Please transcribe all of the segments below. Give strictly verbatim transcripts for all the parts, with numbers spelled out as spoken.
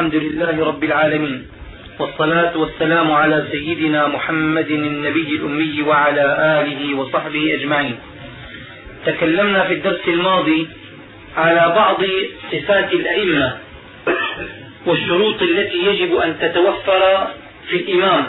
الحمد لله رب العالمين، والصلاة والسلام على سيدنا محمد النبي الأمي وعلى آله وصحبه أجمعين. تكلمنا في الدرس الماضي على بعض صفات الأئمة والشروط التي يجب أن تتوفر في الإمام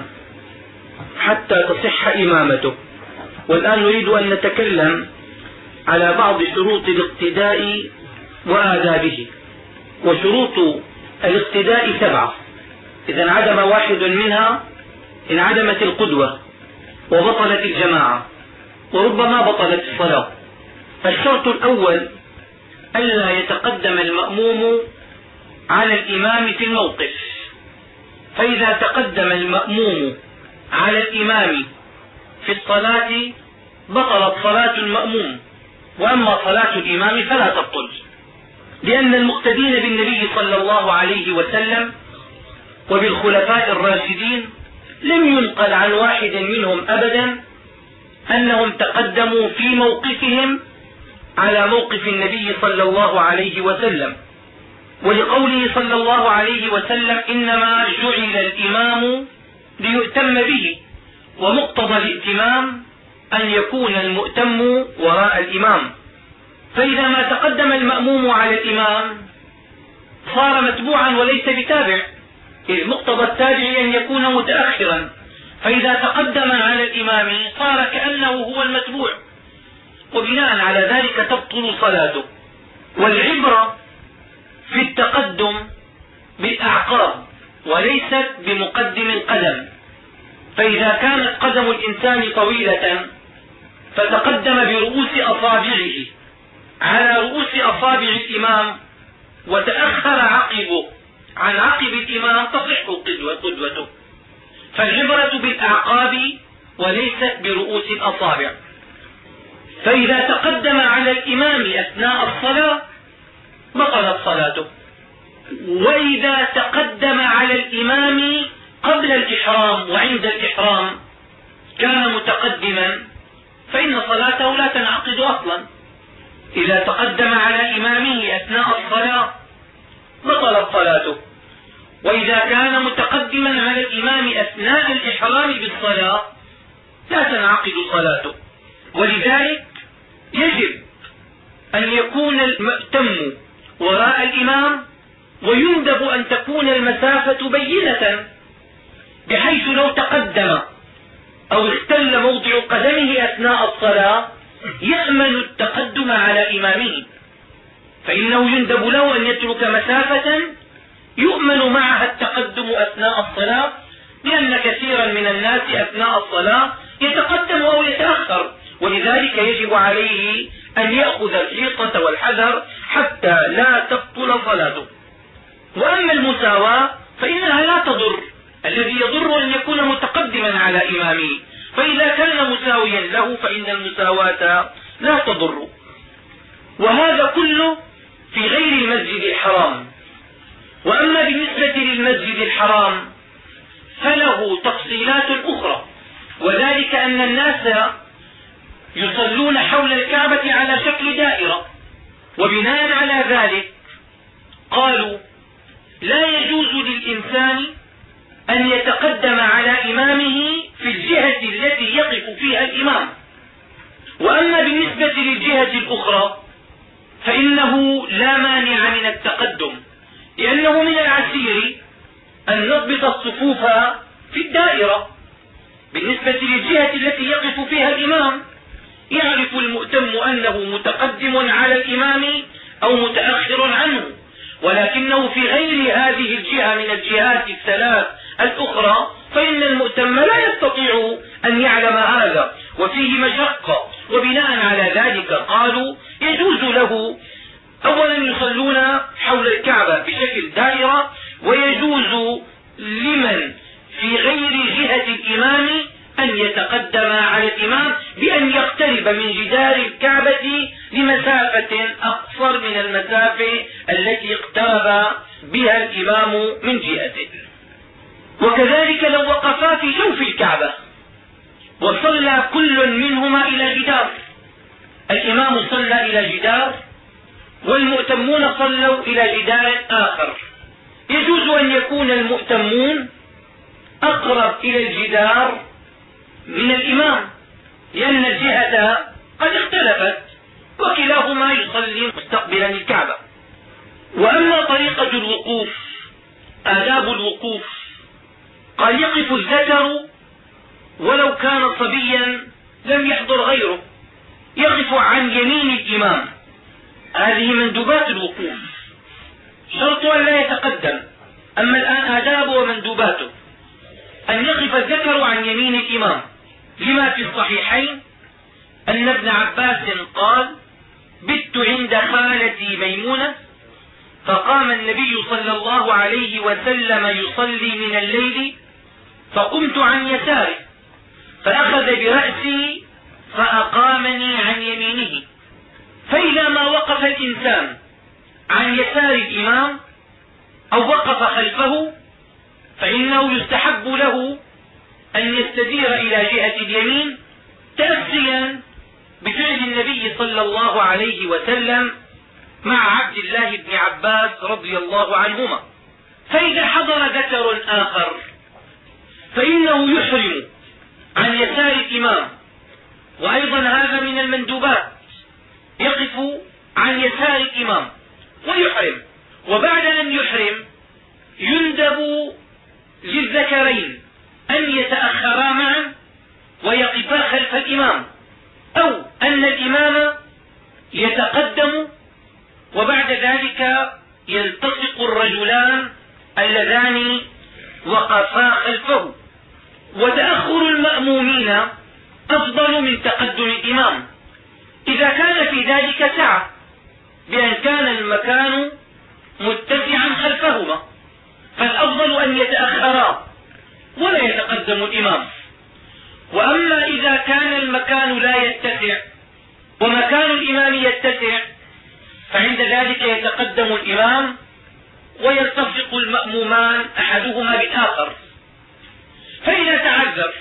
حتى تصح إمامته، والآن نريد أن نتكلم على بعض شروط الاقتداء وآدابه. وشروط الاقتداء سبعة، إذا انعدم واحد منها انعدمت القدوة وبطلت الجماعة وربما بطلت الصلاة. الشرط الأول ألا يتقدم المأموم على الإمام في الموقف، فإذا تقدم المأموم على الإمام في الصلاة بطلت صلاة المأموم، وأما صلاة الإمام فلا تبطل، لأن المقتدين بالنبي صلى الله عليه وسلم وبالخلفاء الراشدين لم ينقل عن واحد منهم أبدا أنهم تقدموا في موقفهم على موقف النبي صلى الله عليه وسلم، ولقوله صلى الله عليه وسلم إنما جعل الإمام ليؤتم به، ومقتضى الائتمام أن يكون المؤتم وراء الإمام. فإذا ما تقدم المأموم على الإمام صار متبوعا وليس بتابع، مقتضى التابع أن يكون متأخرا، فإذا تقدم على الإمام صار كأنه هو المتبوع، وبناء على ذلك تبطل صلاته. والعبرة في التقدم بالأعقاب وليست بمقدم القدم، فإذا كانت قدم الإنسان طويلة فتقدم برؤوس أصابعه على رؤوس أصابع الإمام وتأخر عقبه عن عقب الإمام تصح قدوته. فالعبرة بالأعقاب وليست برؤوس الأصابع. فإذا تقدم على الإمام أثناء الصلاة بطلت صلاته، وإذا تقدم على الإمام قبل الإحرام وعند الإحرام كان متقدما فإن صلاته لا تنعقد أصلا. إذا تقدم على إمامه أثناء الصلاة بطلت صلاته، وإذا كان متقدما على الإمام أثناء الإحرام بالصلاة لا تنعقد صلاته. ولذلك يجب أن يكون المأتم وراء الإمام، ويندب أن تكون المسافة بينة بحيث لو تقدم أو اختل موضع قدمه أثناء الصلاة يأمن التقدم على إمامه، فإنه يندب له أن يترك مسافة يؤمن معها التقدم أثناء الصلاة، لأن كثيرا من الناس أثناء الصلاة يتقدم أو يتأخر، ولذلك يجب عليه أن يأخذ الحيطة والحذر حتى لا تبطل صلاته. وأما المساواة فإنها لا تضر، الذي يضر أن يكون متقدما على إمامه، فإذا كان مساويا له فإن المساواة لا تضر. وهذا كله في غير المسجد الحرام. وأما بالنسبة للمسجد الحرام فله تفصيلات أخرى، وذلك أن الناس يصلون حول الكعبة على شكل دائرة، وبناء على ذلك قالوا لا يجوز للإنسان أن يتقدم على إمامه في الجهة التي يقف فيها الإمام. وأما بالنسبة للجهة الأخرى فإنه لا مانع من التقدم، لأنه من العسير أن نضبط الصفوف في الدائرة. بالنسبة للجهة التي يقف فيها الإمام يعرف المؤتم أنه متقدم على الإمام أو متأخر عنه، ولكنه في غير هذه الجهة من الجهات الثلاث الأخرى فإن المؤتم لا يستطيع أن يعلم هذا، وفيه مشقة. وبناء على ذلك قالوا يجوز له أولا يصلون حول الكعبة بشكل دائرة، ويجوز لمن في غير جهة الإمام أن يتقدم على الإمام بأن يقترب من جدار الكعبة لمسافة أقصر من المسافة التي اقترب بها الإمام من جهته. وكذلك لو وقفا في جوف الكعبة وصلى كل منهما إلى جدار، الإمام صلى إلى جدار والمؤتمون صلوا إلى جدار آخر، يجوز أن يكون المؤتمون أقرب إلى الجدار من الإمام، لأن الجهة قد اختلفت وكلاهما يصلي مستقبلا الكعبة. وأما طريقة الوقوف، آداب الوقوف، قال يقف الذكر ولو كان صبيا لم يحضر غيره، يقف عن يمين الإمام. هذه مندوبات الوقوف، شرط أن لا يتقدم. أما الآن آدابه ومندوباته: أن يقف الذكر عن يمين الإمام، لما في الصحيحين أن ابن عباس قال: بت عند خالتي ميمونة فقام النبي صلى الله عليه وسلم يصلي من الليل فقمت عن يساره فأخذ برأسي فأقامني عن يمينه. فإذا ما وقف الإنسان عن يسار الإمام أو وقف خلفه فإنه يستحب له أن يستدير إلى جهة اليمين تأسيا بفعل النبي صلى الله عليه وسلم مع عبد الله بن عباس رضي الله عنهما. فإذا حضر ذكر آخر فإنه يحرم عن يسار الإمام، وأيضا هذا من المندوبات، يقف عن يسار الإمام ويحرم. وبعد أن يحرم يندب للذكرين أن يتأخرا معا ويقفا خلف الإمام، أو أن الإمام يتقدم وبعد ذلك يلتصق الرجلان اللذان وقفا خلفه. وتأخر المأمومين أفضل من تقدم الإمام إذا كان في ذلك سعة، بأن كان المكان متسعا خلفهما، فالأفضل أن يتأخرا ولا يتقدم الإمام. وأما إذا كان المكان لا يتسع ومكان الإمام يتسع فعند ذلك يتقدم الإمام ويلتصق المأمومان أحدهما بالآخر. فإذا تعذر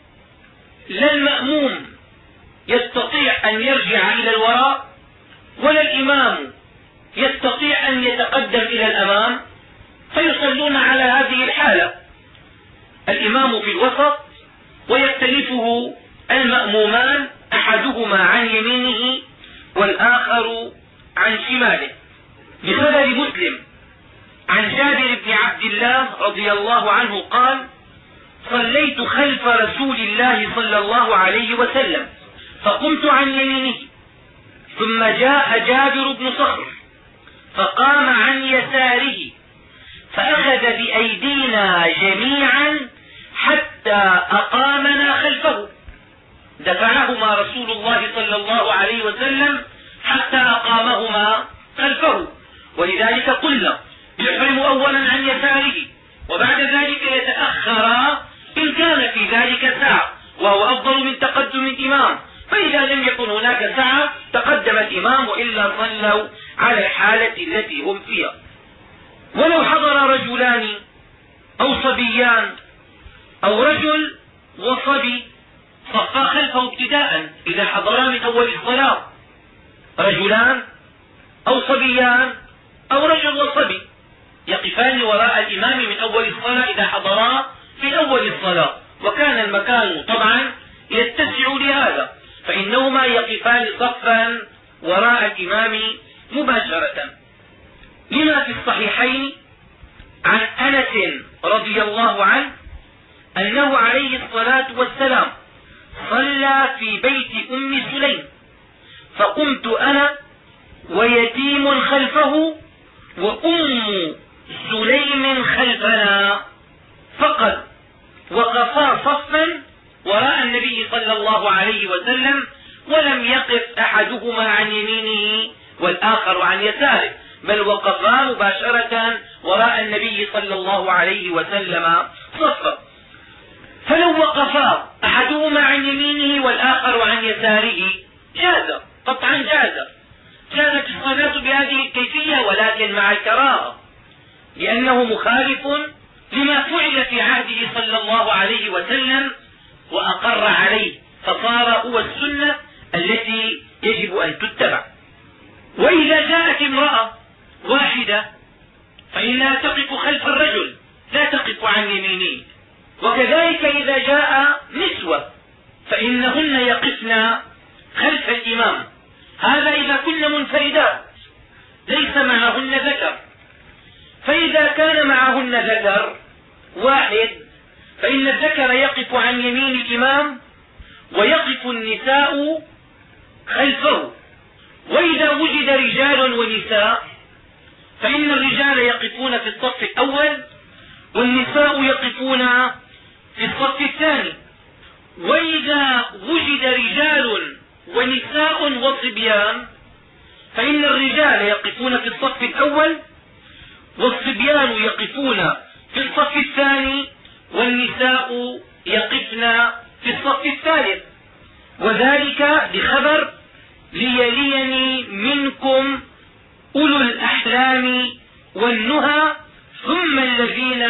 لا المأموم يستطيع أن يرجع إلى الوراء ولا الإمام يستطيع أن يتقدم إلى الأمام فيصلون على هذه الحالة: الإمام في الوسط ويختلفه المأمومان أحدهما عن يمينه والآخر عن شماله. بخبر مسلم عن جابر بن عبد الله رضي الله عنه قال: صليت خلف رسول الله صلى الله عليه وسلم فقمت عن يمينه، ثم جاء جابر بن صخر فقام عن يساره فأخذ بأيدينا جميعا حتى أقامنا خلفه، دفعهما رسول الله صلى الله عليه وسلم حتى أقامهما خلفه. ولذلك قلنا يحرم أولا عن يساره وبعد ذلك يتأخر إن كان في ذلك سعة، وهو أفضل من تقدم الإمام. فإذا لم يكن هناك سعة تقدم الإمام، وإلا صلوا على الحالة التي هم فيها. ولو حضر رجلان أو صبيان أو رجل وصبي صفا خلفه ابتداء إذا حضرا من أول الصلاة، رجلان أو صبيان أو رجل وصبي يقفان وراء الإمام من أول الصلاة إذا حضرا في أول الصلاة، وكان المكان طبعا يتسع لهذا، فإنهما يقفان صفا وراء الإمام مباشرة. لما في الصحيحين عن أنس رضي الله عنه أنه عليه الصلاة والسلام صلى في بيت أم سليم فقمت أنا ويتيم خلفه وأم سليم خلفنا، فقد وقفا صفا وراء النبي صلى الله عليه وسلم ولم يقف أحدهما عن يمينه والآخر عن يساره، بل وقفا مباشرة وراء النبي صلى الله عليه وسلم صفا. فلو وقفا أحدهما عن يمينه والآخر عن يساره جاز، قطعا جاز، كانت الصلاة بهذه الكيفية، ولكن مع الكراهة، لأنه مخالف لما فعل في عهده صلى الله عليه وسلم وأقر عليه، فصار هو السنة التي يجب أن تتبع. وإذا جاءت امرأة واحدة فإنها تقف خلف الرجل وكذلك إذا جاء نسوة فإنهن يقفن خلف الإمام، هذا إذا كن منفردات ليس معهن ذكر. فإذا كان معهن ذكر واحد فإن الذكر يقف عن يمين الإمام ويقف النساء خلفه. وإذا وجد رجال ونساء فإن الرجال يقفون في الصف الأول والنساء يقفون في الصف الثاني. وإذا وجد رجال ونساء وصبيان فإن الرجال يقفون في الصف الأول والصبيان يقفون في الصف الثاني والنساء يقفن في الصف الثالث. وذلك بخبر ليليني منكم أولو الأحلام والنهى ثم الذين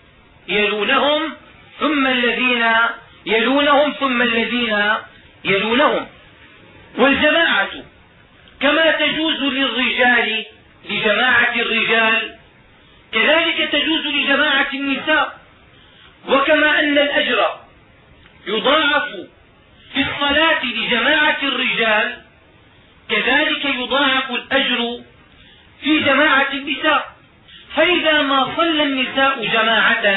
يلونهم ثم الذين يلونهم ثم الذين يلونهم. والجماعة كما تجوز للرجال لجماعة الرجال كذلك تجوز لجماعة النساء. وكما أن الأجر يضاعف في الصلاة لجماعة الرجال كذلك يضاعف الأجر في جماعة النساء. فإذا ما صلى النساء جماعة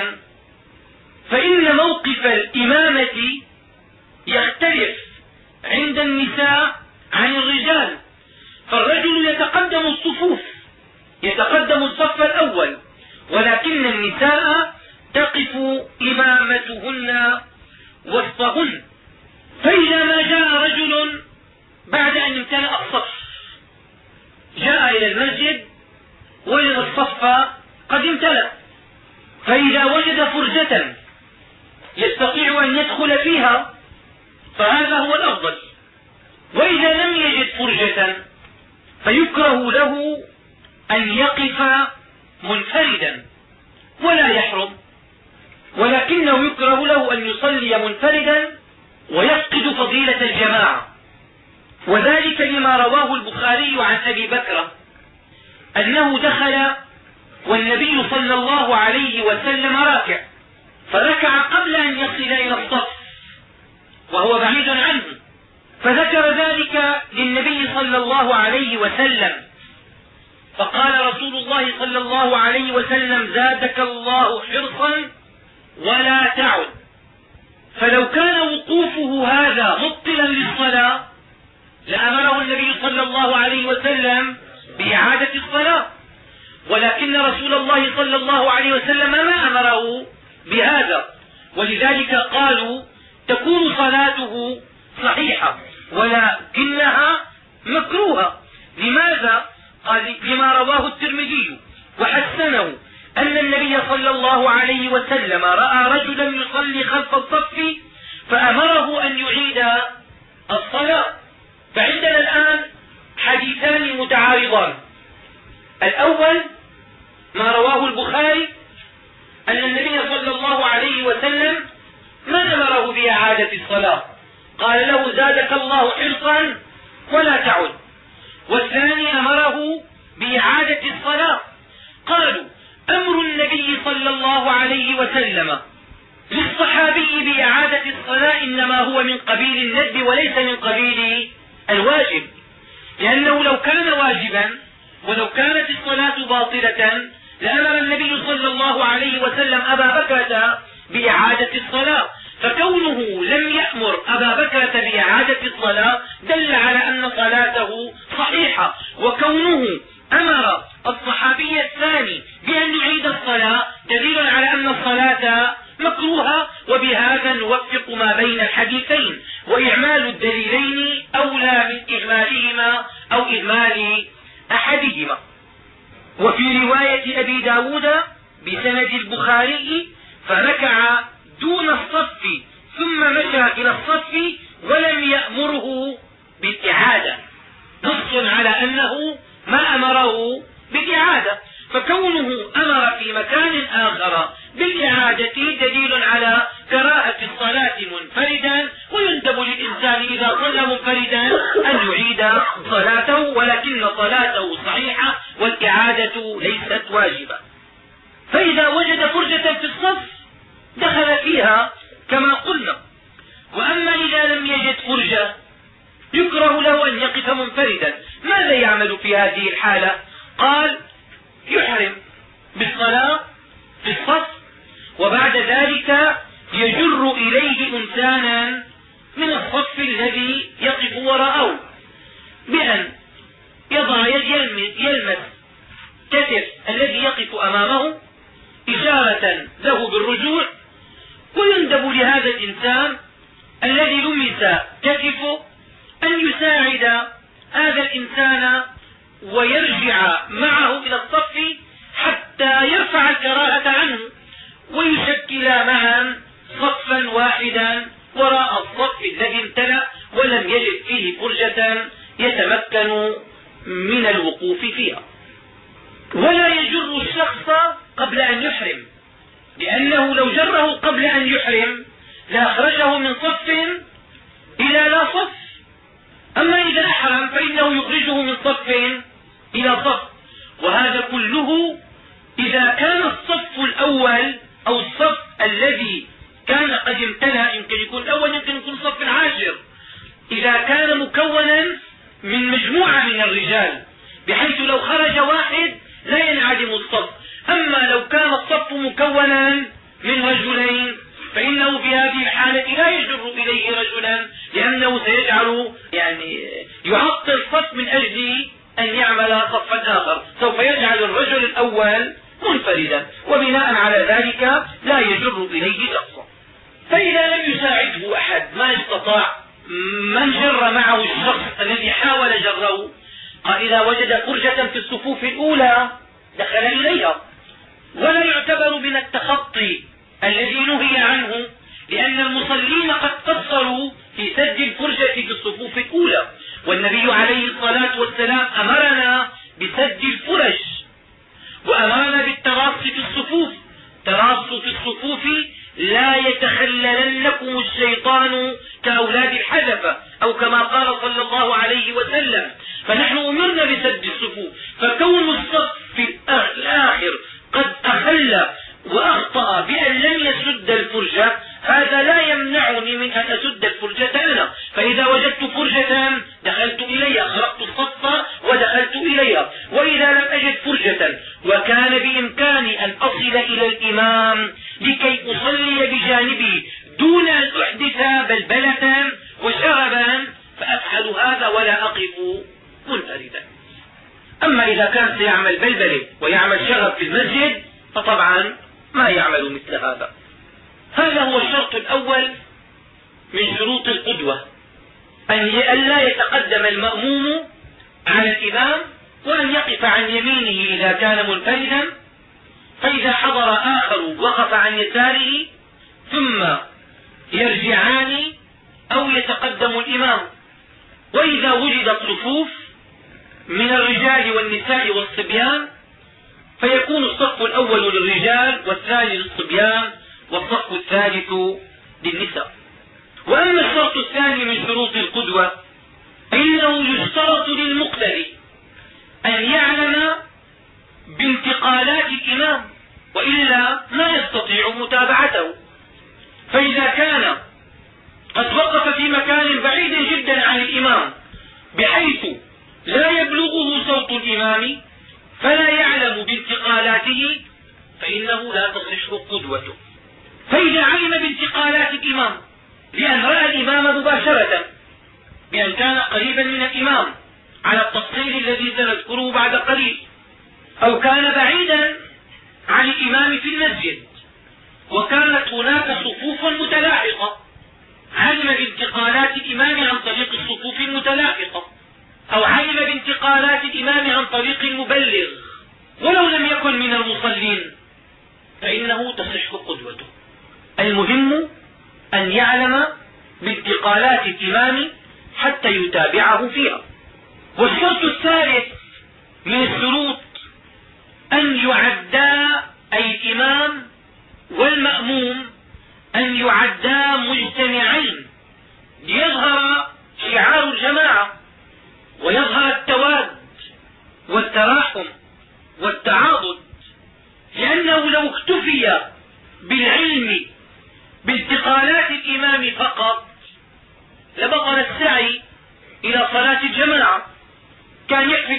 فإن موقف الإمامة يختلف عند النساء عن الرجال. فالرجل يتقدم الصفوف يتقدم الصف الأول ولكن النساء تقف إمامتهن وسطهن. فإذا ما جاء رجل بعد أن امتلأ الصف جاء إلى المسجد وجد الصف قد امتلأ، فإذا وجد فرجة يستطيع أن يدخل فيها فهذا هو الأفضل. وإذا لم يجد فرجة فيكره له أن يقف منفردا ولا يحرم، ولكنه يكره له أن يصلي منفردا ويفقد فضيلة الجماعة. وذلك لما رواه البخاري عن أبي بكر أنه دخل والنبي صلى الله عليه وسلم راكع فركع قبل أن يصل إلى الصف وهو بعيد عنه، فذكر ذلك للنبي صلى الله عليه وسلم فقال رسول الله صلى الله عليه وسلم زادك الله حرصا ولا تعد. فلو كان وقوفه هذا مبطلا للصلاة لأمره النبي صلى الله عليه وسلم بإعادة الصلاة، ولكن رسول الله صلى الله عليه وسلم ما أمره بهذا، ولذلك قالوا تكون صلاته صحيحة ولكنها مكروهة. لماذا؟ قال لما رواه الترمذي وحسنه أن النبي صلى الله عليه وسلم رأى رجلا يصلي خلف الصف فأمره أن يعيد الصلاة. فعندنا الآن حديثان متعارضان. الأول ما رواه البخاري أن النبي صلى الله عليه وسلم ما أمره بإعادة الصلاة، قال له زادك الله حرصا ولا تعد. والثاني أمره بإعادة الصلاة. قالوا أمر النبي صلى الله عليه وسلم للصحابي بإعادة الصلاة إنما هو من قبيل الندب وليس من قبيل الواجب، لأنه لو كان واجبا ولو كانت الصلاة باطلة لأمر النبي صلى الله عليه وسلم أبا بكرة بإعادة الصلاة. فكونه لم يأمر أبا بكرة بإعادة الصلاة دل على أن صلاته صحيحة، وكونه أمر الصحابي الثاني بأن يعيد الصلاة دليل على أن الصلاة مكروهة. وبهذا نوفق ما بين الحديثين، وإعمال الدليلين أولى من إهمالهما أو إهمال أحدهما. وفي رواية أبي داود بسند البخاري فركع دون الصف ثم مشى إلى الصف ولم يأمره بالإعادة، نص على أنه ما أمره بالإعادة. فكونه أمر في مكان آخر بالإعادة دليل على كراهة الصلاة منفردا، ويندب للإنسان إذا صلى منفردا أن يعيد صلاته، ولكن صلاته صحيحة والإعادة ليست واجبة. فإذا وجد فرجة في الصف دخل فيها كما قلنا. وأما إذا لم يجد فرجة يكره له أن يقف منفردا. ماذا يعمل في هذه الحالة؟ قال يحرم بالصلاة في الصف، وبعد ذلك يجر إليه إنسانا من الصف الذي يقف وراءه بأن يضع يلمس كتف الذي يقف أمامه إشارة له بالرجوع، ويندب لهذا الإنسان الذي لمس كتفه أن يساعد هذا الإنسان ويرجع معه إلى الصف حتى يرفع الكراهة عنه، ويشكل معا صفا واحدا وراء الصف الذي امتلأ ولم يجد فيه فرجة يتمكن من الوقوف فيها. ولا يجر الشخص قبل أن يحرم، لأنه لو جره قبل أن يحرم لأخرجه من صف إلى لا صف. أما إذا أحرم فإنه يخرجه من صف إلى صف. وهذا كله إذا كان الصف الأول أو الصف الذي كان قد امتلأ، يمكن يكون الأول يمكن يكون الصف العاشر، إذا كان مكونا من مجموعة من الرجال بحيث لو خرج واحد لا ينعدم الصف. أما لو كان الصف مكونا من رجلين فإنه في هذه الحالة لا يجر إليه رجلا، لأنه سيجعل يعني يعطل الصف من أجل أن يعمل صفا آخر، سوف يجعل الرجل الأول منفردا، وبناء على ذلك لا يجر إليه شخصا. فإذا لم يساعده أحد ما استطاع من جر معه الشخص الذي حاول جره، قال إذا وجد فرجة في الصفوف الأولى دخل إليها. ولا يعتبر من التخطي الذي نهي عنه، لأن المصلين قد قصروا في سد الفرجة في الصفوف الأولى، والنبي عليه الصلاة والسلام أمرنا بسد الفرج وأمرنا بالتراص في الصفوف. تراص في الصفوف لا يتخللنكم الشيطان كأولاد الحذفة، أو كما قال صلى الله عليه وسلم. فنحن أمرنا بسد الصفوف، فكون الصف في الآخر قد أخل وأخطأ بأن لم يسد الفرجة هذا لا يمنعني من أن أسد الفرجة أنا. فإذا وجدت فرجة دخلت إليها، خرقت الصف ودخلت إليها. وإذا لم أجد فرجة وكان بإمكاني أن أصل إلى الإمام لكي أصلي بجانبه دون أن أحدث بلبلة وشغبا فأفعل هذا ولا أقف منفردا. أما إذا كان سيعمل بلبلة ويعمل شغب في المسجد فطبعا ما يعمل مثل هذا. هذا هو الشرط الأول من شروط القدوة، أن لا يتقدم المأموم على الإمام، وأن يقف عن يمينه إذا كان منفردا، فإذا حضر آخر وقف عن يساره، ثم يرجعان أو يتقدم الإمام. وإذا وجدت صفوف من الرجال والنساء والصبيان فيكون الصف الأول للرجال والثاني للصبيان والصف الثالث للنساء. وأما الشرط الثاني من شروط القدوة إنه يشترط للمقتدي أن يعلم بانتقالات الإمام، وإلا لا يستطيع متابعته. فإذا كان قد وقف في مكان بعيد جدا عن الإمام بحيث لا يبلغه صوت الإمام فلا يعلم بانتقالاته فإنه لا تصح قدوته. فإذا علم بانتقالات الإمام لأن رأى الإمام مباشرة بأن كان قريبا من الإمام على التفصيل الذي سنذكره بعد قليل، أو كان بعيدا عن الإمام في المسجد وكانت هناك صفوف متلاحقة، علم بانتقالات الإمام عن طريق الصفوف المتلاحقة، أو علم بانتقالات الإمام عن طريق المبلغ ولو لم يكن من المصلين فإنه تصح قدوته. المهم أن يعلم بانتقالات الإمام حتى يتابعه فيها. والشرط الثالث من الشروط أن يعدا أي الإمام والمأموم أن يعدا مجتمعين ليظهر شعار الجماعة ويظهر التواد والتراحم والتعاضد، لأنه لو اكتفي بالعلم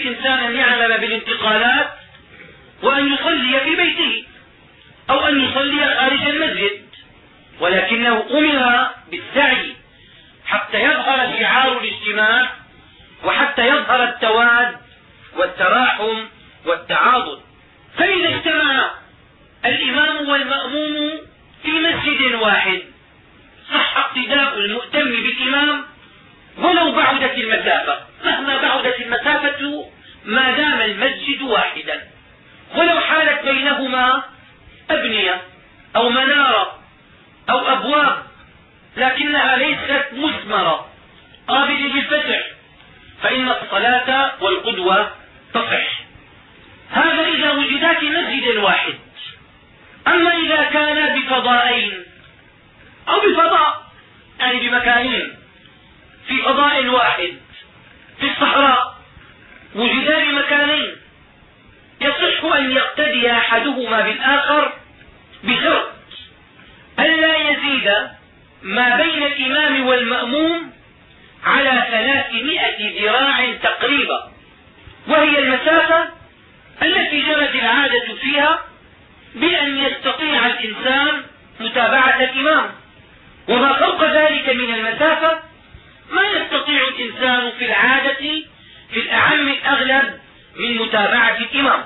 للإنسان أن يعمل بالانتقالات وأن يصلي في بيته أو أن يصلي خارج المسجد، ولكنه أمر بالسعي حتى يظهر شعار الاجتماع وحتى يظهر التواد والتراحم والتعاضد. فإذا اجتمع الإمام والمأموم في مسجد واحد صح اقتداء المؤتم بالإمام ولو بعدت المسافة، مهما بعدت المسافة ما دام المسجد واحدا، ولو حالت بينهما أبنية أو منارة أو أبواب لكنها ليست مثمرة قابلة للفتح، فإن الصلاة والقدوة تصح. هذا إذا وجدا في مسجد واحد. أما إذا كان بفضائين أو بفضاء يعني بمكانين في فضاء واحد في الصحراء، وجدا بمكانين، يصح أن يقتدي أحدهما بالآخر بشرط ألا يزيد ما بين الإمام والمأموم على ثلاثمائة ذراع تقريبا، وهي المسافة التي جرت العادة فيها بأن يستطيع الإنسان متابعة الإمام، وما فوق ذلك من المسافة ما يستطيع الإنسان في العادة في الأعم الأغلب من متابعة الإمام.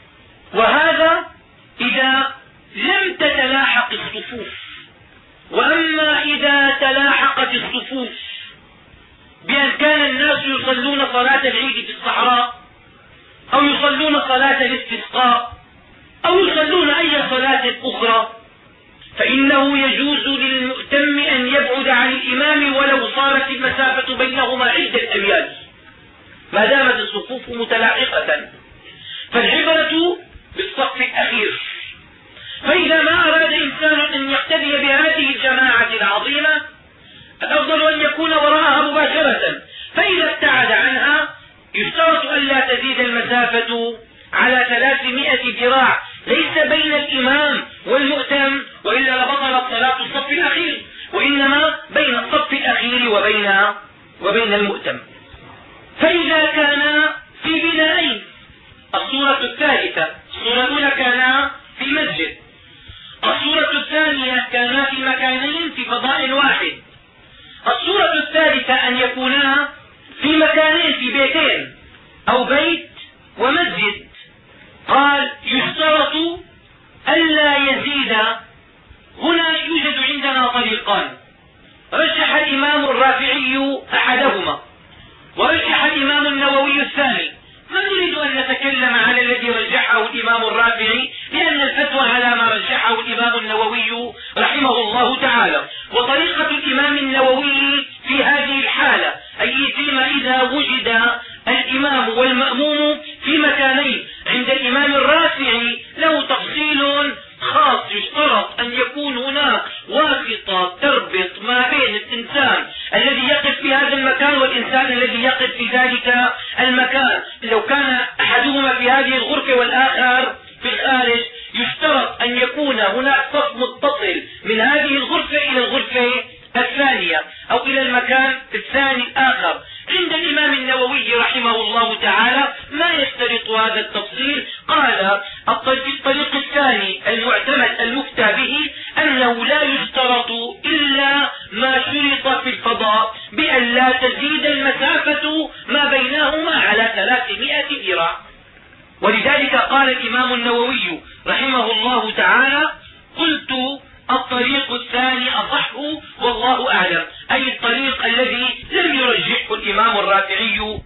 وهذا إذا لم تتلاحق الصفوف. وأما إذا تلاحقت الصفوف بأن كان الناس يصلون صلاة العيد في الصحراء أو يصلون صلاة الاستسقاء أو يصلون أي صلاة أخرى، فإنه يجوز للمؤتم أن يبعد عن الإمام ولو صارت المسافة بينهما عدة أميال ما دامت الصفوف متلاحقة، فالعبرة بالصف الأخير. فإذا ما أراد إنسان أن يقتدي بهذه الجماعة العظيمة الأفضل أن يكون وراءها مباشرة، فإذا ابتعد عنها يشترط ألا تزيد المسافة على ثلاثمائة ذراع ليس بين الإمام والمؤتم، وإلا لبطلت صلاة الصف الأخير، وإنما بين الصف الأخير وبين وبين المؤتم. فإذا كان في بنائين، الصورة الثالثة، الصورة الأولى كان في مسجد، الصورة الثانية كان في مكانين في فضاء واحد، الصورة الثالثة أن يكونا في مكانين في بيتين أو بيت ومسجد. قال يشترط ألا يزيد. هنا يوجد عندنا طريقان، رجح الإمام الرافعي أحدهما ورجح الإمام النووي الثاني. ما نريد أن نتكلم على الذي رجحه الإمام الرافعي لأن الفتوى على ما رجحه الإمام النووي رحمه الله تعالى. وطريقة الإمام النووي في هذه الحالة أي فيما إذا وجد الإمام والمأموم في مكانين عند الإمام الرافعي له تفصيل خاص، يشترط أن يكون هناك واسطة تربط ما بين الإنسان الذي يقف في هذا المكان والإنسان الذي يقف في ذلك المكان. لو كان أحدهما في هذه الغرفة والآخر في الخارج يشترط أن يكون هناك صف متصل من هذه الغرفة إلى الغرفة الثانية أو إلى المكان الثاني الآخر. عند الإمام النووي رحمه الله تعالى ما يشترط هذا التفصيل. قال الطريق الثاني المعتمد المفتى به أنه لا يشترط إلا ما شرط في الفضاء بأن لا تزيد المسافة ما بينهما على ثلاثمائة ذراع. ولذلك قال الإمام النووي رحمه الله تعالى قلت الطريق الثاني أصح والله أعلم، أي الطريق الذي لم يرجحه الإمام الرافعي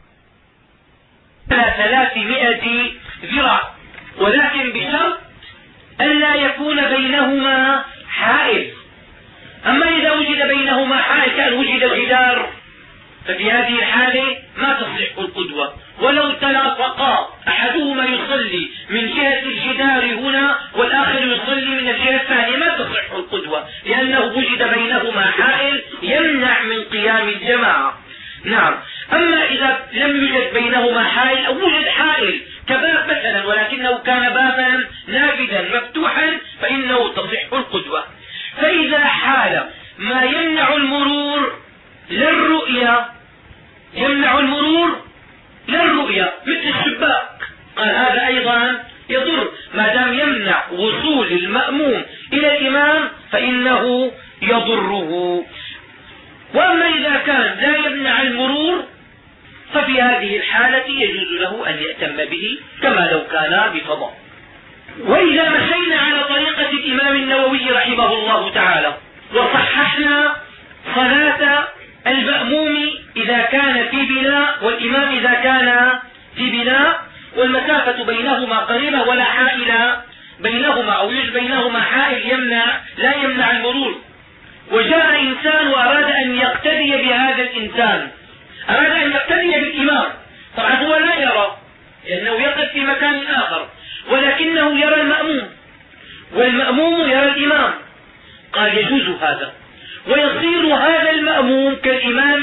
على ثلاثمائة ذراع، ولكن بشرط ألا يكون بينهما حائل. أما إذا وجد بينهما حائل كان وجد الجدار ففي هذه الحالة ما تصح القدوة. ولو تلاصقا أحدهما يصلي من جهة الجدار هنا والآخر يصلي من الجهة الثانية ما تصح القدوة، لأنه وجد بينهما حائل يمنع من قيام الجماعة. نعم. أما إذا لم يوجد بينهما حائل أو وجد حائل كباب مثلا ولكنه كان بابا نافذا مفتوحا فإنه تصح القدوة. فإذا حال ما يمنع المرور للرؤية، يمنع المرور لا الرؤية مثل الشباك. قال هذا أيضا يضر ما دام يمنع وصول المأموم إلى الإمام فإنه يضره. وأما إذا كان لا يمنع المرور ففي هذه الحالة يجوز له أن يأتم به كما لو كان بفضاء. وإذا مشينا على طريقة الإمام النووي رحمه الله تعالى وصححنا صلاة المأموم إذا كان في بناء والإمام إذا كان في بناء والمسافة بينهما قريبة ولا حائل بينهما أو يوجد بينهما حائل يمنع لا يمنع المرور، وجاء إنسان وأراد أن يقتدي بهذا الإنسان، أراد أن يقتدي بالإمام، طبعا هو لا يرى لأنه يقف في مكان آخر ولكنه يرى المأموم والمأموم يرى الإمام، قال يجوز هذا ويصير هذا المأموم كالإمام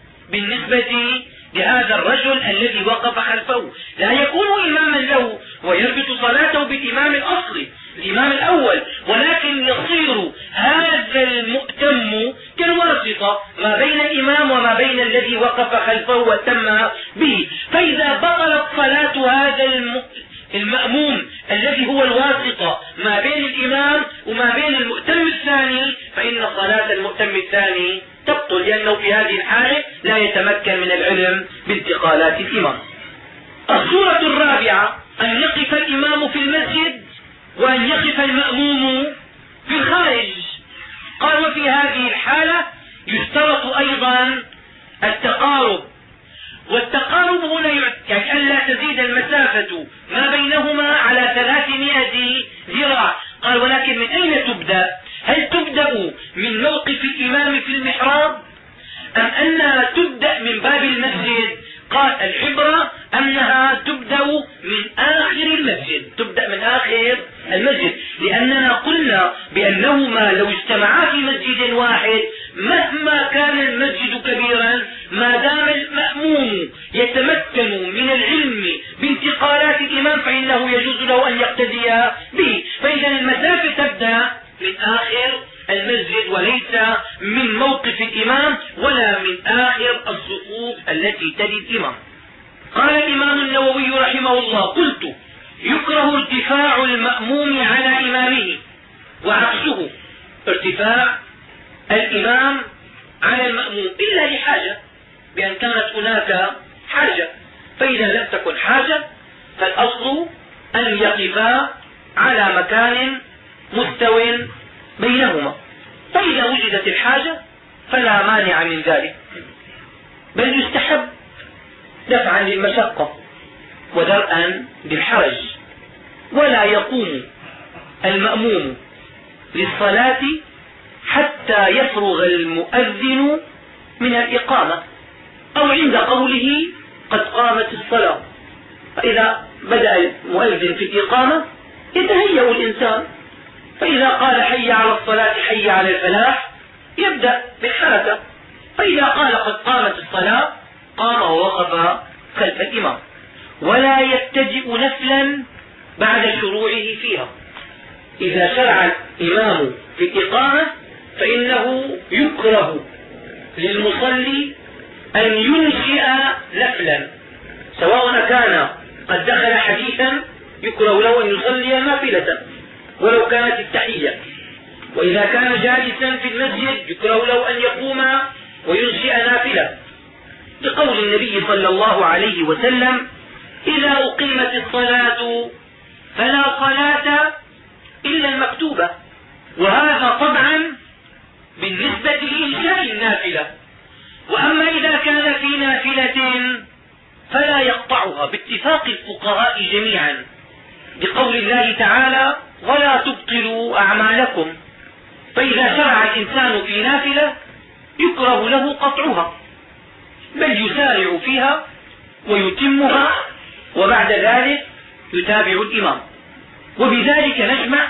بالنسبة لهذا الرجل الذي وقف خلفه، لا يكون إماما له ويربط صلاته بالإمام الأصلي الإمام الأول، ولكن يصير هذا المؤتم كالواسطة ما بين الإمام وما بين الذي وقف خلفه وتم به. فإذا بطلت صلاة هذا المأموم الذي هو الواسطة ما بين الإمام وما بين المؤتم الثاني فإن صلاة المؤتم الثاني تبطل، لأنه في هذه الحالة لا يتمكن من العلم بانتقالات الإمام. الصورة الرابعة أن يقف الإمام في المسجد وأن يقف المأموم في الخارج. قال وفي هذه الحالة يشترط أيضا التقارب، والتقارب هنا يعني ألا تزيد المسافة ما بينهما على ثلاثمائة ذراع. قال ولكن من أين تبدأ؟ هل تبدأ من موقف الإمام في المحراب أم أنها تبدأ من باب المسجد؟ قال العبرة أنها تبدأ من آخر المسجد، تبدأ من آخر المسجد، لأننا قلنا بأنهما لو اجتمعا في مسجد واحد مهما كان المسجد كبيرا ما دام المأموم يتمكن من العلم بانتقالات الإمام فإنه يجوز له أن يقتدي به. فإذا المسافة تبدأ من آخر المسجد وليس من موقف الإمام ولا من آخر الصفوف التي تلي الإمام. قال الإمام النووي رحمه الله قلت يكره ارتفاع المأموم على إمامه وعكسه ارتفاع الإمام على المأموم إلا لحاجة، بأن كانت هناك حاجة، فإذا لم تكن حاجة فالأصل أن يقفا على مكان مستو بينهما، فإذا وجدت الحاجة فلا مانع من ذلك، بل يستحب دفعا للمشقة ودرءا للحرج. ولا يقوم المأموم للصلاة حتى يفرغ المؤذن من الإقامة أو عند قوله قد قامت الصلاة، فإذا بدأ المؤذن في الإقامة يتهيأ الإنسان، فإذا قال حي على الصلاة حي على الفلاح يبدأ بالحركة، فإذا قال قد قامت الصلاة قام ووقف خلف الإمام. ولا يبتدئ نفلا بعد شروعه فيها، إذا شرع الإمام في الإقامة فإنه يكره للمصلي أن ينشئ نفلا، سواء كان قد دخل حديثا يكره له أن يصلي نافلة ولو كانت التحية، وإذا كان جالسا في المسجد يكره له أن يقوم وينشئ نافلة، لقول النبي صلى الله عليه وسلم إذا أقيمت الصلاة فلا صلاة إلا المكتوبة. وهذا طبعا بالنسبة لإنشاء النافلة، وأما إذا كان في نافلة فلا يقطعها باتفاق الفقهاء جميعا، بقول الله تعالى ولا تبطلوا أعمالكم، فإذا شرع الإنسان في نافلة يكره له قطعها بل يسارع فيها ويتمها وبعد ذلك يتابع الإمام. وبذلك نجمع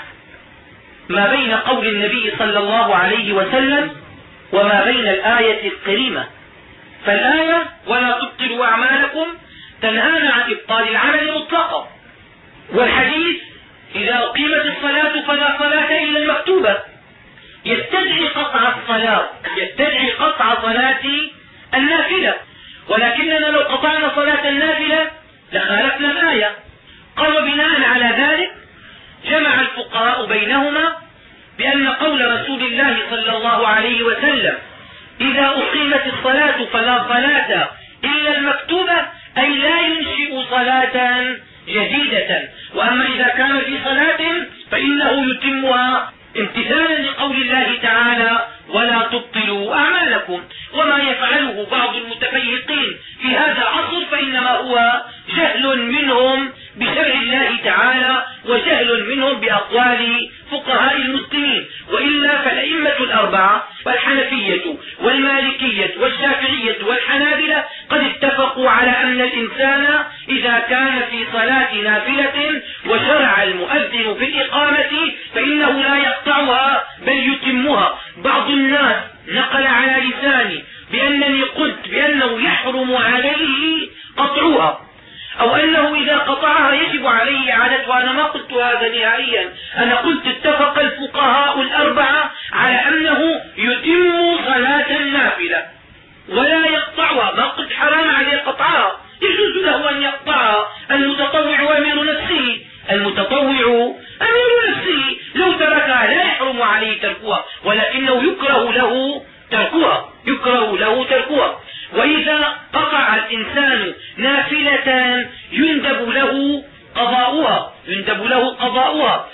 ما بين قول النبي صلى الله عليه وسلم وما بين الآية الكريمة، فالآية ولا تبطلوا أعمالكم تنهانا عن إبطال العمل مطلقا، والحديث إذا أقيمت الصلاة فلا صلاة إلا المكتوبة يستدعي قطع الصلاة، يستدعي قطع صلاة النافلة. ولكننا لو قطعنا صلاة النافلة لخالفنا الآية. قال وبناء على ذلك جمع الفقهاء بينهما بأن قول رسول الله صلى الله عليه وسلم إذا أقيمت الصلاة فلا صلاة إلا المكتوبة أي لا ينشئ صلاة جديدة، وأما إذا كان في صلاة فإنه يتمها امتثالا لقول الله تعالى ولا تبطلوا أعمالكم. وما يفعله بعض المتفيقين في هذا العصر فإنما هو جهل منهم بشرع الله تعالى وجهل منهم بأقوال فقهاء المسلمين، وإلا فالأئمة الأربعة والحنفية والمالكية والشافعية والحنابلة قد اتفقوا على أن الإنسان إذا كان في صلاة نافلة وشرع المؤذن في الإقامة فإنه لا يقطعها بل يتمها. بعض الناس نقل على لساني بأنني قلت بأنه يحرم عليه قطعها أو أنه إذا قطعها يجب عليه إعادتها. أنا ما قلت هذا نهائيا، أنا قلت اتفق الفقهاء الأربعة على أنه يتم صلاة النافلة ولا يقطعها. ما قلت حرام عليه قطعها، يجوز له أن يقطعها. المتطوع أمير نفسه، المتطوع أمير نفسه، لو تركها لا يحرم عليه تركها، ولكنه يكره له تركها يكره له تركها. وإذا قطع الإنسان نافلة يندب له قضاؤها يندب له قضاؤها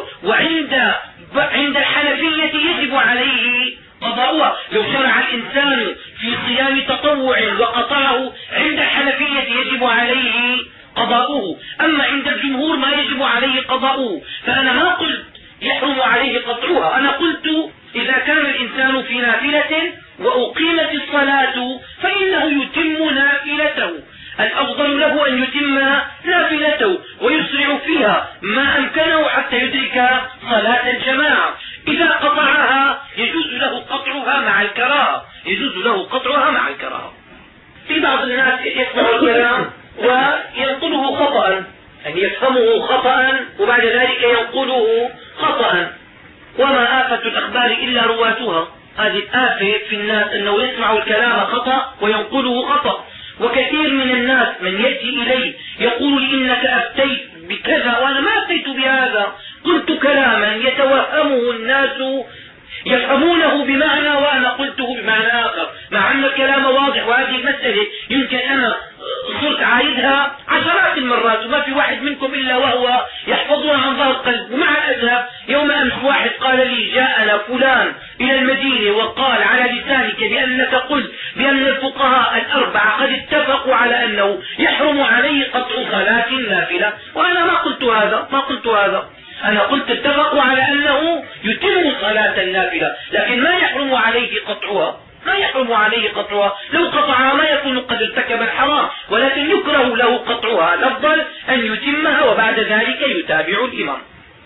وعند عند الحنفية يجب عليه قضاؤها. لو شرع الإنسان في صيام تطوع وقطعه عند الحنفية يجب عليه قضاؤه، أما عند الجمهور ما يجب عليه قضاؤه. فأنا ما قلت يحرم عليه قطعها، أنا قلت إذا كان الإنسان في نافلة وأقيمت الصلاة فإنه يتم نافلته، الأفضل له أن يتم نافلته ويسرع فيها ما أمكنه حتى يدرك صلاة الجماعة. إذا قطعها يجوز له قطعها مع الكراهة يجوز له قطعها مع الكراهة. في بعض الناس يسمع الكلام وينقله خطأ، يعني يفهمه خطأ وبعد ذلك ينقله خطأ. وما آفة الأخبار إلا رواتها، هذه الآفة في الناس أنه يسمع الكلام خطأ وينقله خطأ. وكثير من الناس من يأتي إلي يقول لي إنك أفتيت بكذا وأنا ما أفتيت بهذا، قلت كلاما يتوهمه الناس يفهمونه بمعنى وأنا قلته بمعنى آخر، مع أن الكلام واضح. وهذه المسألة يمكن أنا صرت عايدها عشرات المرات وما في واحد منكم إلا وهو يحفظها عن ظهر قلب. ومع الأسف يوم أمس واحد قال لي جاءنا فلان إلى المدينة وقال على لسانك بأنك قلت بأن الفقهاء الأربعة قد اتفقوا على أنه يحرم عليه قطع صلاة نافلة، وأنا ما قلت هذا ما قلت هذا أنا قلت اتفقوا على أنه يتم صلاة النافلة، لكن ما يحرم عليه قطعها ما يحرم عليه قطعها. لو قطعها ما يكون قد ارتكب الحرام، ولكن يكره له قطعها، الأفضل أن يتمها وبعد ذلك يتابع الإمام.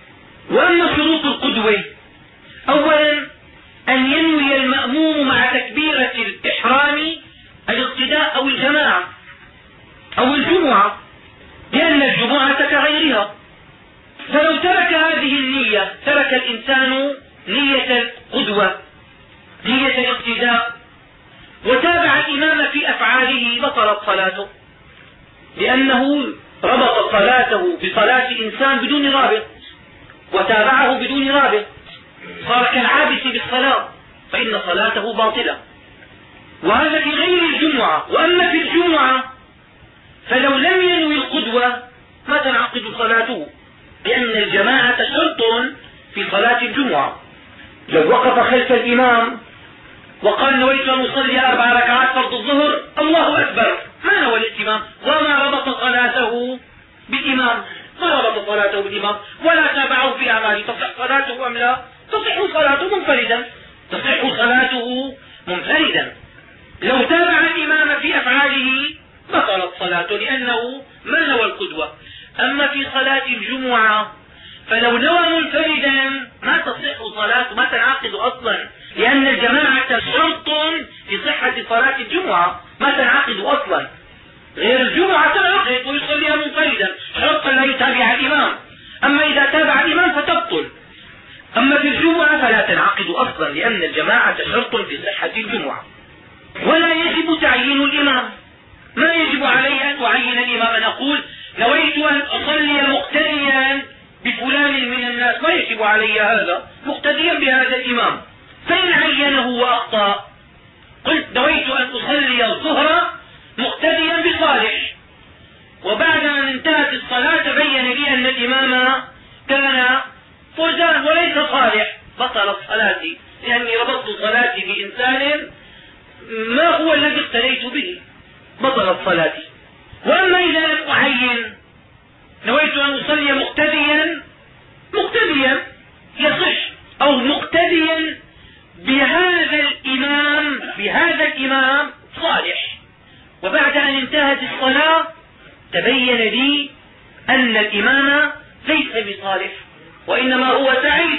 وأما شروط القدوة، أولا أن ينوي المأموم مع تكبيرة الإحرام الاقتداء أو الجماعة أو الجمعة، لأن الجمعة كغيرها. فلو ترك هذه النية ترك الإنسان نية القدوة نية الاقتداء وتابع الإمام في أفعاله بطلت صلاته، لأنه ربط صلاته بصلاة إنسان بدون رابط وتابعه بدون رابط، صار كالعابس بالصلاة فإن صلاته باطلة. وهذا في غير الجمعة. وأما في الجمعة فلو لم ينوي القدوة ما تنعقد صلاته، لأن الجماعة شرط في صلاة الجمعة. لو وقف خلف الإمام وقال نويت أن أصلي أربع ركعات فرض الظهر الله أكبر، ما نوى الإمام وما ربط صلاته بالإمام ما ربط صلاته بالإمام ولا تابعه في أعماله، تصح صلاته أم لا؟ تصح صلاته منفردا تصح صلاته منفردا. لو تابع الإمام في أفعاله بطلت صلاته لأنه ما نوى القدوة. أما في صلاة الجمعة فلو نوى منفردا ما تصح صلاته ما تنعقد أصلا، لأن الجماعة شرط في صحة صلاة الجمعة ما تنعقد أصلا. غير الجمعة تنعقد ويصليها منفردا شرط لا يتابع الإمام، أما إذا تابع الإمام فتبطل. أما في الجمعة فلا تنعقد أصلا، لأن الجماعة شرط في صحة الجمعة. ولا يجب تعيين الإمام، ما يجب علي أن أعين الإمام، أن أقول نويت أن أصلي مقتديا بفلان من الناس، ما يجب علي هذا، مقتديا بهذا الإمام. فإن عينه وأخطأ قلت نويت أن أصلي الظهر مقتديا بصالح، وبعد أن انتهت الصلاة تبين لي أن الإمام كان فوزان وليس صالح، بطلت صلاتي لأني ربطت صلاتي بإنسان ما هو الذي اقتديت به، بطلت صلاتي. وأما إذا لم أعين نويت أن أصلي مقتديا مقتديا يصح، أو مقتديا بهذا الإمام بهذا الإمام صالح، وبعد أن انتهت الصلاة تبين لي أن الإمام ليس بصالح وإنما هو سعيد،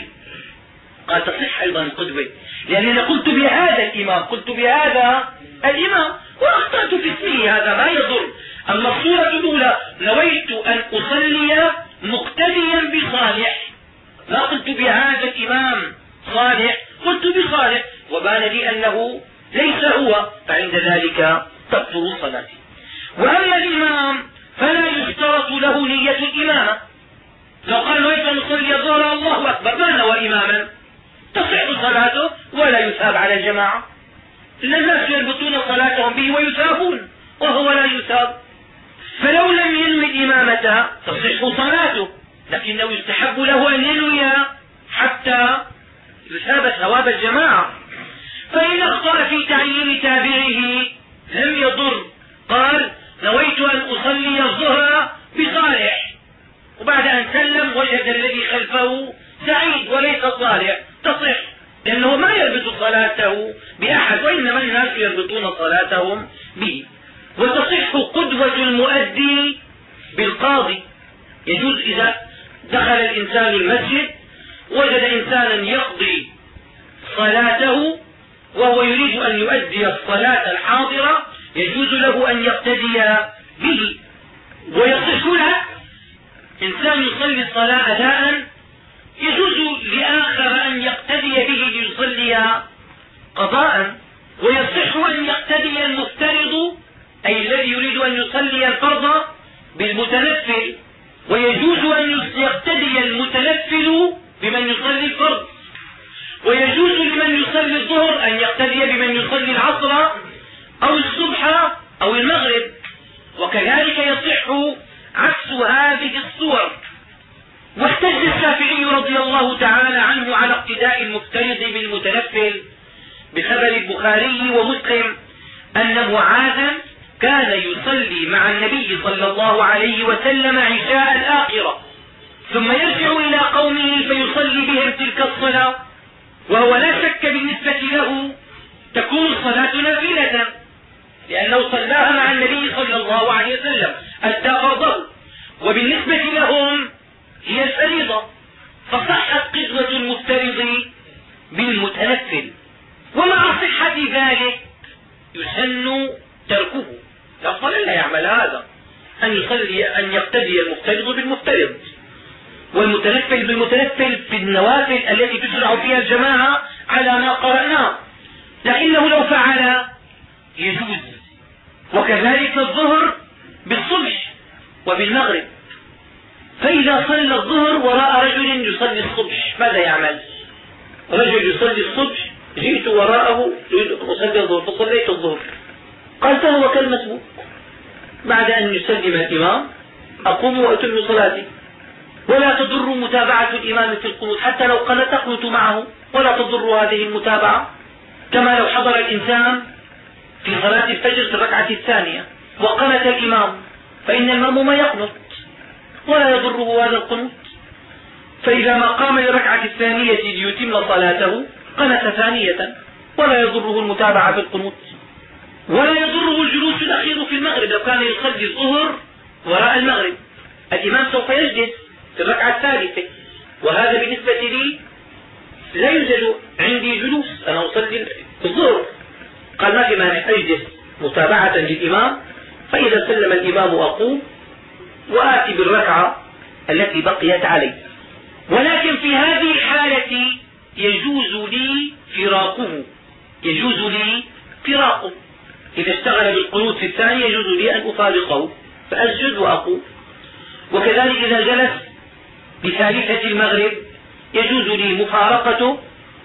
قال تصح أيضا القدوة، لأنني قلت بهذا الإمام قلت بهذا الإمام وأخطأت في اسمه، هذا ما يضر. أما الصورة الأولى نويت أن أصلي مقتديا بصالح، لا قلت بهذا الإمام صالح، قلت بصالح وبان لي أنه ليس هو، فعند ذلك تبطل صلاتي. وأما الإمام فلا يشترط له نية الإمامة، لو قال نويت أن أصلي الظهر الله أكبر ما نوى إماما تصح صلاته ولا يثاب على الجماعة، إن الناس يربطون صلاتهم به ويثابون وهو لا يثاب. فلو لم ينوي الإمامة تصح صلاته، لكنه يستحب له أن ينوي حتى يثاب ثواب الجماعة. فإن أخطأ في تعيين تابعه لم يضر، قال نويت أن أصلي الظهر بصالح، وبعد أن سلم وجد الذي خلفه سعيد وليس صالح، تصح، لأنه ما يربط صلاته بأحد وإنما الناس يربطون صلاتهم به. وتصح قدوة المؤدي بالقاضي، يجوز إذا دخل الإنسان المسجد وجد إنسانا يقضي صلاته وهو يريد أن يؤدي الصلاة الحاضرة، يجوز له أن يقتدي به. ويصح له إنسان يصلي الصلاة أداء يجوز لآخر أن يقتدي به ليصلي قضاء، ويصح أن يقتدي المفترض أي الذي يريد أن يصلي الفرض بالمتنفل، ويجوز أن يقتدي المتنفل بمن يصلي الفرض، ويجوز لمن يصلي الظهر أن يقتدي بمن يصلي العصر أو الصبح أو المغرب. وكذلك يصح عكس هذه الصور. واحتج الشافعي رضي الله تعالى عنه على اقتداء المفترض بالمتنفل بخبر البخاري ومسلم أن معاذا كان يصلي مع النبي صلى الله عليه وسلم عشاء الآخرة ثم يرجع إلى قومه فيصلي بهم تلك الصلاة، وهو لا شك بالنسبة له تكون الصلاة نافلة لأنه صلاها مع النبي صلى الله عليه وسلم أدى فرضه، وبالنسبة لهم هي الفريضة، فصحت قدوة المفترض بالمتنفل. ومع صحة ذلك يسن تركه، الأفضل لا يعمل هذا، أن يصلي أن يقتدي المفترض بالمفترض والمتنفل بالمتنفل في النوافل التي تشرع فيها الجماعة على ما قرأناه، لكنه لو فعل يجوز. وكذلك الظهر بالصبح وبالمغرب، فإذا صلى الظهر وراء رجل يصلي الصبح ماذا يعمل؟ رجل يصلي الصبح جئت وراءه يريد أن أصلي الظهر فصليت الظهر، قال فهو كالمسبوق، بعد أن يسلم الإمام أقوم وأتم صلاتي، ولا تضر متابعة الإمام في القنوت حتى لو قال تقنت معه، ولا تضر هذه المتابعة، كما لو حضر الإنسان في صلاة الفجر في الركعة الثانية وقنت الإمام فإن المأموم يقنت ولا يضره هذا القنوت، فإذا ما قام للركعة الثانية ليتم صلاته قنت ثانية ولا يضره المتابعة في القنوت. ولا يضره الجلوس الأخير في المغرب، لو كان يصلي الظهر وراء المغرب الإمام سوف يجلس في الركعة الثالثة، وهذا بالنسبة لي لا يوجد عندي جلوس، أنا أصلي الظهر، قال ما في مانع أجلس متابعة للإمام، فإذا سلم الإمام أقوم وآتي بالركعة التي بقيت علي. ولكن في هذه الحالة يجوز لي فراقه، يجوز لي فراقه إذا اشتغل بالقنوت في الثانية يجوز لي أن أفارقه فأسجد وأقوم. وكذلك إذا جلس بثالثة المغرب يجوز لي مفارقته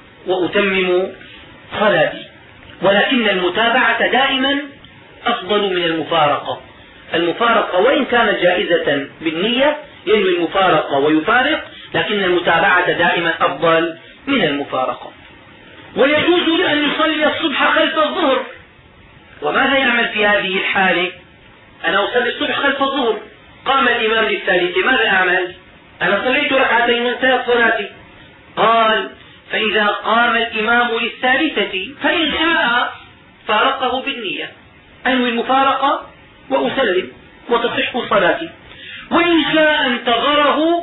وأتمم صلاتي. ولكن المتابعة دائما أفضل من المفارقة. المفارقة وإن كانت جائزة بالنية ينوي المفارقة ويفارق، لكن المتابعة دائما أفضل من المفارقة. ويجوز لي أن يصلي الصبح خلف الظهر. وماذا يعمل في هذه الحالة؟ أنا أصلي الصبح خلف الظهر، قام الإمام للثالثة، ماذا أعمل؟ أنا صليت ركعتين وانتهت صلاتي. قال فإذا قام الإمام للثالثة فإن شاء فارقه بالنية، أنوي المفارقة وأسلم وتصح صلاتي، وإن شاء انتظره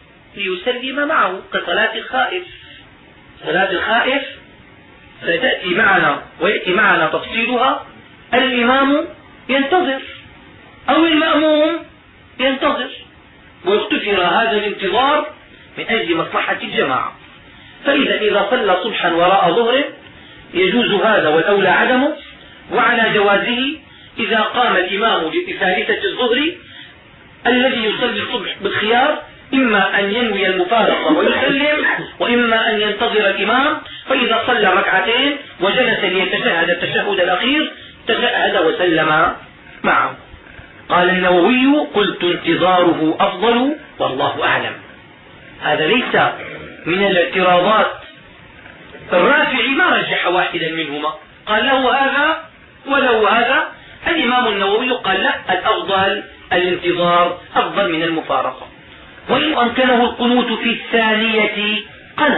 ليسلم معه كصلاة الخائف. صلاة الخائف ستأتي معنا ويأتي معنا تفصيلها. الإمام ينتظر أو المأموم ينتظر، واختفر هذا الانتظار من أجل مصلحة الجماعة. فإذا إذا صلى صبحا وراء ظهر يجوز هذا والأولى عدمه. وعلى جوازه إذا قام الإمام لثالثة الظهر الذي يصلي الصبح بالخيار إما أن ينوي المفارقة ويسلم، وإما أن ينتظر الإمام، فإذا صلى ركعتين وجلس ليتشهد التشهد الأخير تشهد وسلم معه. قال النووي قلت انتظاره أفضل والله أعلم. هذا ليس من الاعتراضات. الرافعي ما رجح واحدا منهما، قال له هذا وله هذا. الإمام النووي قال لا، الأفضل الانتظار أفضل من المفارقة. وإن أمكنه القنوت في الثانية قنت.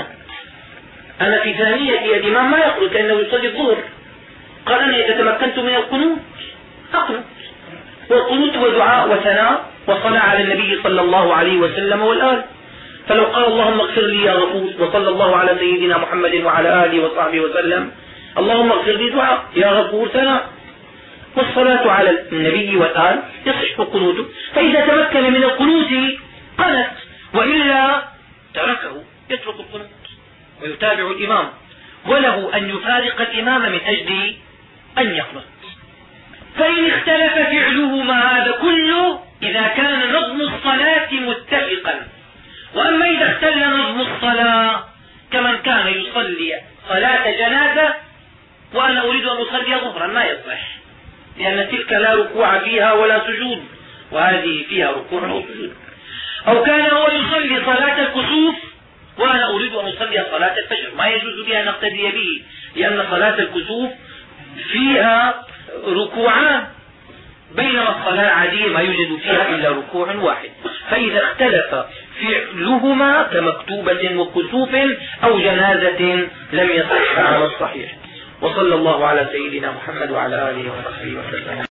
أنا في ثانية الإمام ما يقول كأنه يصلي الظهر، قال أنا إذا تمكنت من القنوت أقنت. والقنوت هو دعاء وثناء وصلاة على النبي صلى الله عليه وسلم والآل. فلو قال اللهم اغفر لي يا غفور وصلى الله على سيدنا محمد وعلى آله وصحبه وسلم، اللهم اغفر لي دعاء، يا غفور ثناء، والصلاة على النبي والآل يصح قنوته. فإذا تمكن من القنوت قنت، وإلا تركه يترك القنوت ويتابع الإمام، وله أن يفارق الإمام من أجل أن يقنط. فإن اختلف فعلهما هذا كله إذا كان نظم الصلاة متفقا. وأما إذا اختل نظم الصلاة كمن كان يصلي صلاة جنازة وأنا أريد أن أصلي ظهرا ما يصح، لأن تلك لا ركوع فيها ولا سجود، وهذه فيها ركوع وسجود. أو كان هو يصلي صلاة الكسوف وأنا أريد أن أصلي صلاة الفجر، ما يجوز لي أن أقتدي به، لأن صلاة الكسوف فيها ركوعان، بينما الصلاة العادية ما يوجد فيها إلا ركوع واحد. فإذا اختلف فعلهما كمكتوبة وكسوف أو جنازة لم يصح على الصحيح. وصلى الله على سيدنا محمد وعلى آله وصحبه وسلم.